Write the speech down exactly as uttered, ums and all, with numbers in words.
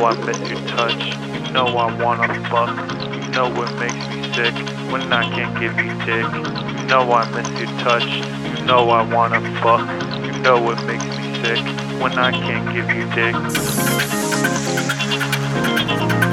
I miss your touch. You know I wanna fuck. You know what makes me sick when I can't give you dick. You know I miss your touch. You know I wanna fuck. You know what makes me sick when I can't give you dick.